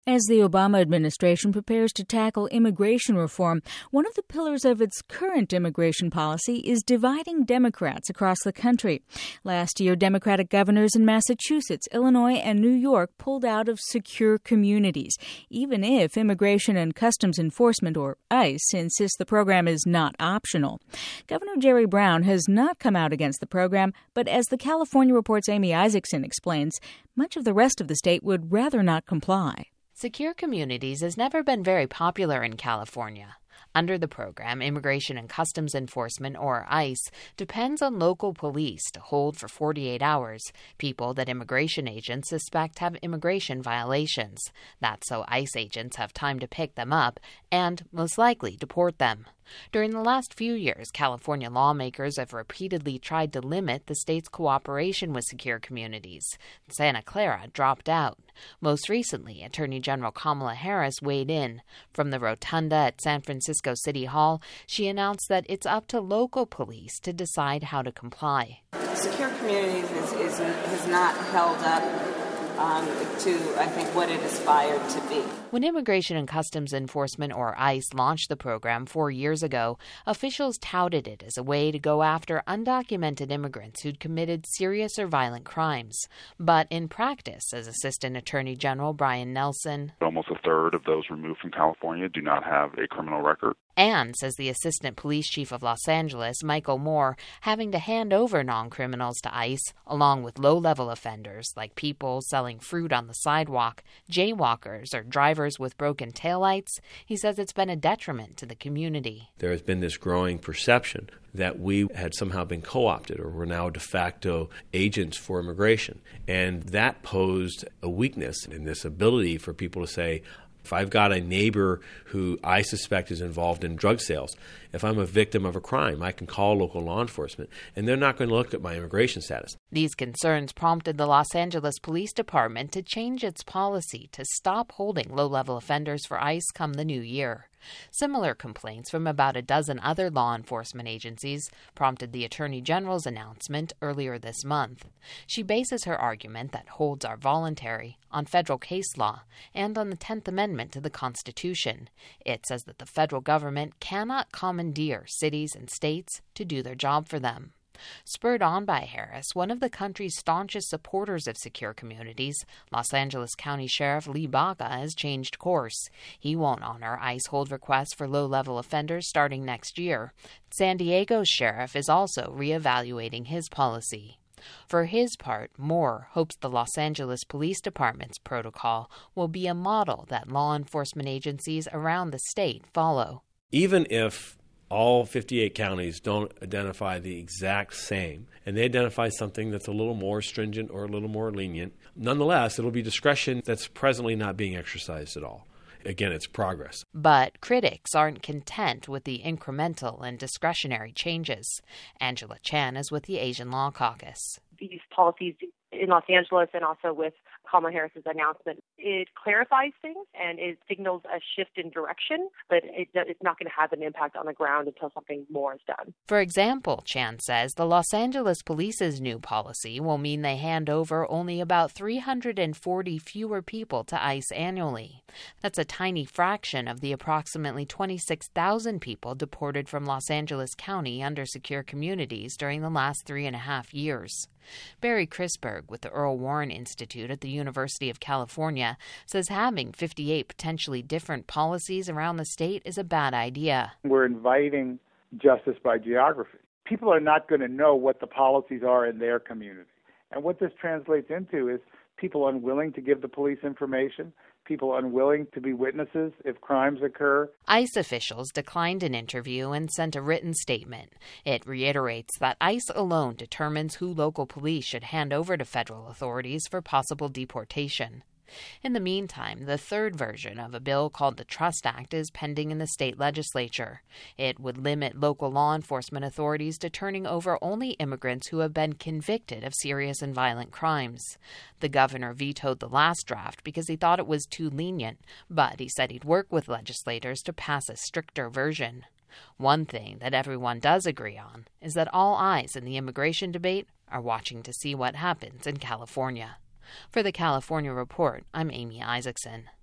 As the Obama administration prepares to tackle immigration reform, one of the pillars of its current immigration policy is dividing Democrats across the country. Last year, Democratic governors in Massachusetts, Illinois, and New York pulled out of secure communities, even if Immigration and Customs Enforcement, or ICE, insists the program is not optional. Governor Jerry Brown has not come out against the program, but as the California Report's Amy Isaacson explains, much of the rest of the state would rather not comply. Secure communities has never been very popular in California. Under the program, Immigration and Customs Enforcement, or ICE, depends on local police to hold for 48 hours people that immigration agents suspect have immigration violations. That's so ICE agents have time to pick them up and, most likely, deport them. During the last few years, California lawmakers have repeatedly tried to limit the state's cooperation with secure communities. Santa Clara dropped out. Most recently, Attorney General Kamala Harris weighed in. From the rotunda at San Francisco City Hall, she announced that it's up to local police to decide how to comply. Secure communities has not held up to, I think, what it aspired to be. When Immigration and Customs Enforcement, or ICE, launched the program 4 years ago, officials touted it as a way to go after undocumented immigrants who'd committed serious or violent crimes. But in practice, as Assistant Attorney General Brian Nelson, almost a third of those removed from California do not have a criminal record. And, says the Assistant Police Chief of Los Angeles, Michael Moore, having to hand over non-criminals to ICE, along with low-level offenders like people selling fruit on the sidewalk, jaywalkers, or drivers with broken taillights, he says it's been a detriment to the community. There has been this growing perception that we had somehow been co-opted or were now de facto agents for immigration. And that posed a weakness in this ability for people to say, if I've got a neighbor who I suspect is involved in drug sales, if I'm a victim of a crime, I can call local law enforcement, and they're not going to look at my immigration status. These concerns prompted the Los Angeles Police Department to change its policy to stop holding low-level offenders for ICE come the new year. Similar complaints from about a dozen other law enforcement agencies prompted the Attorney General's announcement earlier this month. She bases her argument that holds are voluntary on federal case law and on the 10th Amendment to the Constitution. It says that the federal government cannot commandeer cities and states to do their job for them. Spurred on by Harris, one of the country's staunchest supporters of secure communities, Los Angeles County Sheriff Lee Baca, has changed course. He won't honor ICE hold requests for low-level offenders starting next year. San Diego's sheriff is also reevaluating his policy. For his part, Moore hopes the Los Angeles Police Department's protocol will be a model that law enforcement agencies around the state follow. Even if all 58 counties don't identify the exact same, and they identify something that's a little more stringent or a little more lenient, nonetheless, it'll be discretion that's presently not being exercised at all. Again, it's progress. But critics aren't content with the incremental and discretionary changes. Angela Chan is with the Asian Law Caucus. These policies in Los Angeles and also with Kamala Harris's announcement, it clarifies things and it signals a shift in direction, but it's not going to have an impact on the ground until something more is done. For example, Chan says the Los Angeles Police's new policy will mean they hand over only about 340 fewer people to ICE annually. That's a tiny fraction of the approximately 26,000 people deported from Los Angeles County under secure communities during the last 3.5 years. Barry Crisberg with the Earl Warren Institute at the University of California says having 58 potentially different policies around the state is a bad idea. We're inviting justice by geography. People are not going to know what the policies are in their community. And what this translates into is people unwilling to give the police information, people unwilling to be witnesses if crimes occur. ICE officials declined an interview and sent a written statement. It reiterates that ICE alone determines who local police should hand over to federal authorities for possible deportation. In the meantime, the third version of a bill called the Trust Act is pending in the state legislature. It would limit local law enforcement authorities to turning over only immigrants who have been convicted of serious and violent crimes. The governor vetoed the last draft because he thought it was too lenient, but he said he'd work with legislators to pass a stricter version. One thing that everyone does agree on is that all eyes in the immigration debate are watching to see what happens in California. For the California Report, I'm Amy Isaacson.